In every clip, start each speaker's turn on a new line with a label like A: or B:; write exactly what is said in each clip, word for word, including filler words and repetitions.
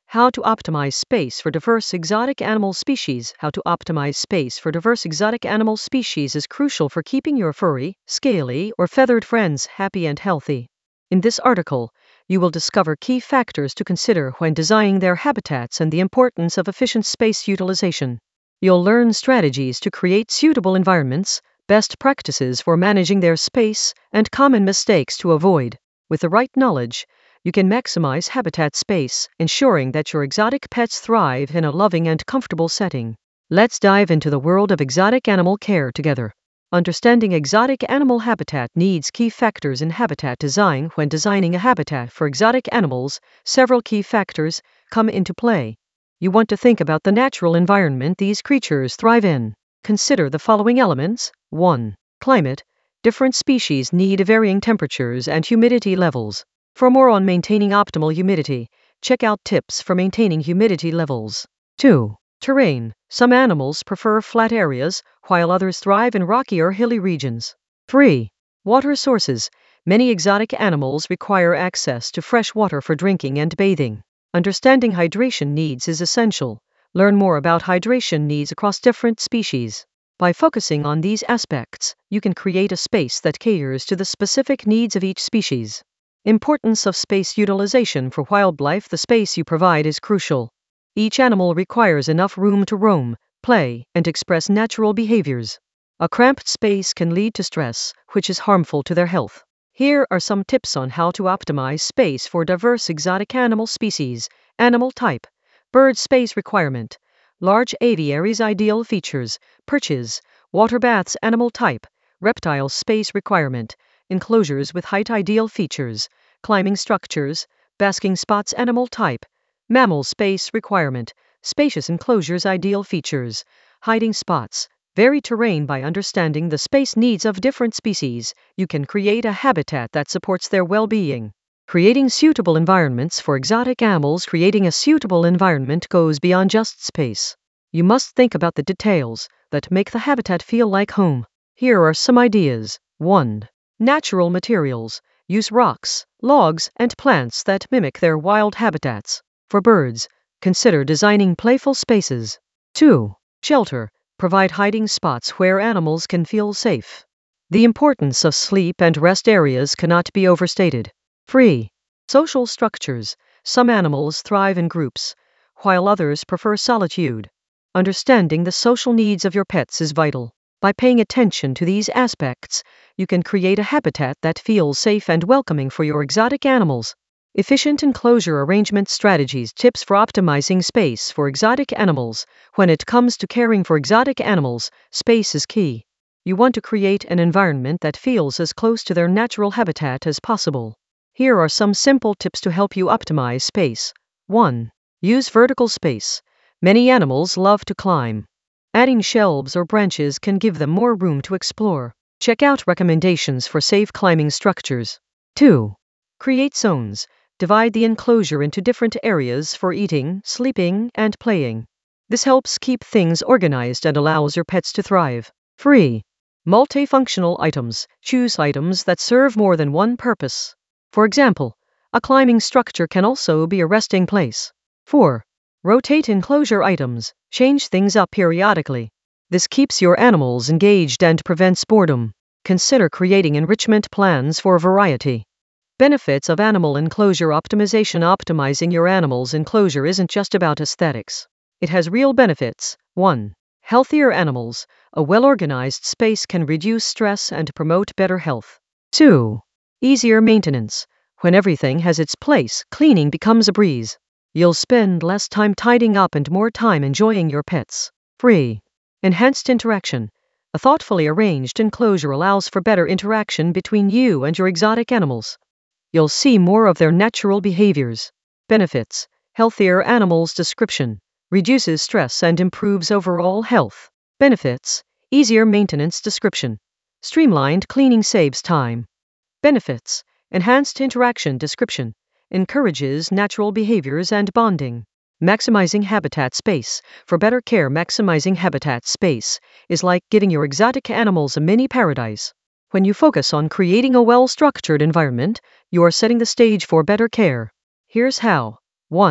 A: How to optimize space for diverse exotic animal species. How to optimize space for diverse exotic animal species is crucial for keeping your furry, scaly, or feathered friends happy and healthy. In this article, you will discover key factors to consider when designing their habitats and the importance of efficient space utilization. You'll learn strategies to create suitable environments, best practices for managing their space, and common mistakes to avoid. With the right knowledge, you can maximize habitat space, ensuring that your exotic pets thrive in a loving and comfortable setting. Let's dive into the world of exotic animal care together. Understanding exotic animal habitat needs. Key factors in habitat design. When designing a habitat for exotic animals, several key factors come into play. You want to think about the natural environment these creatures thrive in. Consider the following elements. one. Climate. Different species need varying temperatures and humidity levels. For more on maintaining optimal humidity, check out tips for maintaining humidity levels. two. Terrain. Some animals prefer flat areas, while others thrive in rocky or hilly regions. three. Water sources. Many exotic animals require access to fresh water for drinking and bathing. Understanding hydration needs is essential. Learn more about hydration needs across different species. By focusing on these aspects, you can create a space that caters to the specific needs of each species. Importance of space utilization for wildlife. The space you provide is crucial. Each animal requires enough room to roam, play, and express natural behaviors. A cramped space can lead to stress, which is harmful to their health. Here are some tips on how to optimize space for diverse exotic animal species. Animal type. Bird space requirement. Large aviaries. Ideal features. Perches, water baths. Animal type. Reptile space requirement. Enclosures with height. Ideal features. Climbing structures, basking spots. Animal type. Mammal space requirement. Spacious enclosures. Ideal features. Hiding spots. Vary terrain. By understanding the space needs of different species, you can create a habitat that supports their well-being. Creating suitable environments for exotic animals. Creating a suitable environment goes beyond just space. You must think about the details that make the habitat feel like home. Here are some ideas. one. Natural materials. Use rocks, logs, and plants that mimic their wild habitats. For birds, consider designing playful spaces. two. Shelter. Provide hiding spots where animals can feel safe. The importance of sleep and rest areas cannot be overstated. three. Social structures. Some animals thrive in groups, while others prefer solitude. Understanding the social needs of your pets is vital. By paying attention to these aspects, you can create a habitat that feels safe and welcoming for your exotic animals. Efficient enclosure arrangement strategies. Tips for optimizing space for exotic animals. When it comes to caring for exotic animals, space is key. You want to create an environment that feels as close to their natural habitat as possible. Here are some simple tips to help you optimize space. one. Use vertical space. Many animals love to climb. Adding shelves or branches can give them more room to explore. Check out recommendations for safe climbing structures. two. Create zones. Divide the enclosure into different areas for eating, sleeping, and playing. This helps keep things organized and allows your pets to thrive. three. Multifunctional items. Choose items that serve more than one purpose. For example, a climbing structure can also be a resting place. four. Rotate enclosure items. Change things up periodically. This keeps your animals engaged and prevents boredom. Consider creating enrichment plans for variety. Benefits of animal enclosure optimization. Optimizing your animal's enclosure isn't just about aesthetics. It has real benefits. one. Healthier animals. A well-organized space can reduce stress and promote better health. two. Easier maintenance. When everything has its place, cleaning becomes a breeze. You'll spend less time tidying up and more time enjoying your pets. three. Enhanced interaction. A thoughtfully arranged enclosure allows for better interaction between you and your exotic animals. You'll see more of their natural behaviors. Benefits. Healthier animals. Description. Reduces stress and improves overall health. Benefits. Easier maintenance. Description. Streamlined cleaning saves time. Benefits. Enhanced interaction. Description. Encourages natural behaviors and bonding. Maximizing habitat space. For better care, maximizing habitat space is like giving your exotic animals a mini paradise. When you focus on creating a well-structured environment, you are setting the stage for better care. Here's how. one.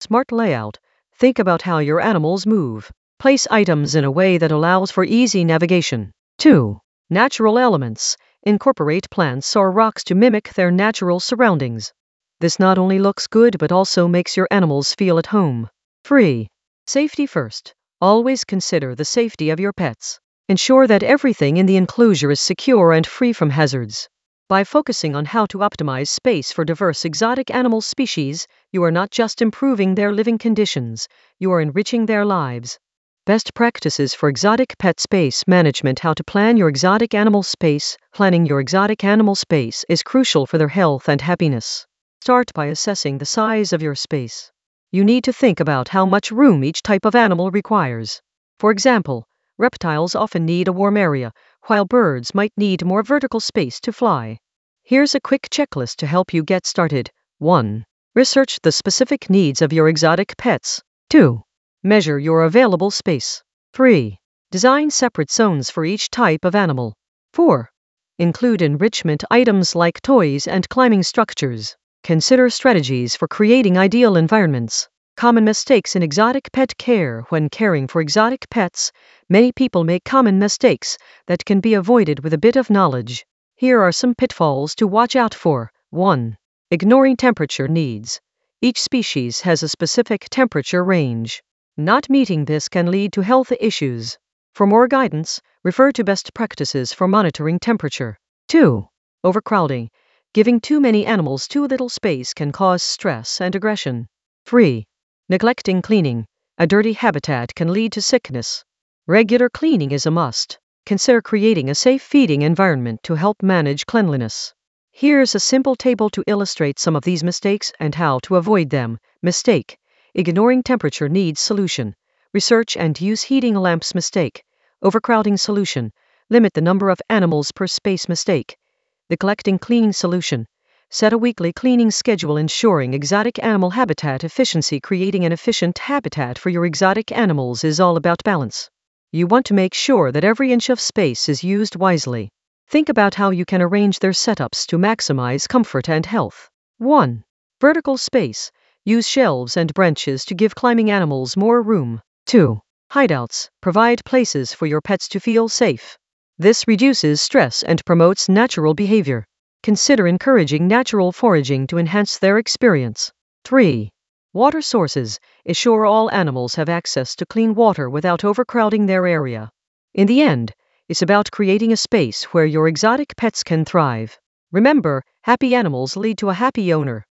A: Smart layout. Think about how your animals move. Place items in a way that allows for easy navigation. two. Natural elements. Incorporate plants or rocks to mimic their natural surroundings. This not only looks good but also makes your animals feel at home. three. Safety first. Always consider the safety of your pets. Ensure that everything in the enclosure is secure and free from hazards. By focusing on how to optimize space for diverse exotic animal species, you are not just improving their living conditions, you are enriching their lives. Best practices for exotic pet space management. How to plan your exotic animal space. Planning your exotic animal space is crucial for their health and happiness. Start by assessing the size of your space. You need to think about how much room each type of animal requires. For example, reptiles often need a warm area, while birds might need more vertical space to fly. Here's a quick checklist to help you get started. one. Research the specific needs of your exotic pets. two. Measure your available space. three. Design separate zones for each type of animal. four. Include enrichment items like toys and climbing structures. Consider strategies for creating ideal environments. Common mistakes in exotic pet care. When caring for exotic pets, many people make common mistakes that can be avoided with a bit of knowledge. Here are some pitfalls to watch out for. one. Ignoring temperature needs. Each species has a specific temperature range. Not meeting this can lead to health issues. For more guidance, refer to best practices for monitoring temperature. two. Overcrowding. Giving too many animals too little space can cause stress and aggression. three. Neglecting cleaning. A dirty habitat can lead to sickness. Regular cleaning is a must. Consider creating a safe feeding environment to help manage cleanliness. Here's a simple table to illustrate some of these mistakes and how to avoid them. Mistake. Ignoring temperature needs solution. Research and use heating lamps. Mistake. Overcrowding solution. Limit the number of animals per space. Mistake. Neglecting cleaning solution. Set a weekly cleaning schedule ensuring exotic animal habitat efficiency. Creating an efficient habitat for your exotic animals is all about balance. You want to make sure that every inch of space is used wisely. Think about how you can arrange their setups to maximize comfort and health. one. Vertical space. Use shelves and branches to give climbing animals more room. two. Hideouts. Provide places for your pets to feel safe. This reduces stress and promotes natural behavior. Consider encouraging natural foraging to enhance their experience. three. Water sources. Ensure all animals have access to clean water without overcrowding their area. In the end, it's about creating a space where your exotic pets can thrive. Remember, happy animals lead to a happy owner.